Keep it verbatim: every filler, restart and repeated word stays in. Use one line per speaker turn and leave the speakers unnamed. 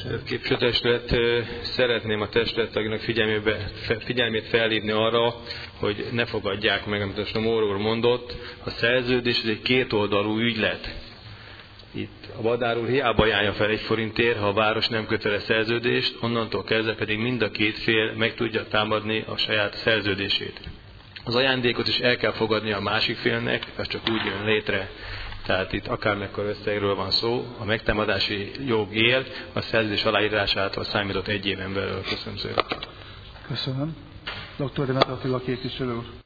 képviselő.
Képviselőtestület, szeretném a testülettagnak figyelmét felhívni arra, hogy ne fogadják meg, amit a Somor úr mondott. A szerződés ez egy kétoldalú ügylet. Itt a Badár úr hiába ajánlja fel egy forintért, ha a város nem köt vele szerződést, onnantól kezdve pedig mind a két fél meg tudja támadni a saját szerződését. Az ajándékot is el kell fogadni a másik félnek, ez csak úgy jön létre. Tehát itt akármekkora összegről van szó, a megtámadási jog él, a szerződés aláírásától számított egy éven belül. Köszönöm szépen.
Köszönöm. doktor Demeter Attila képviselő úr.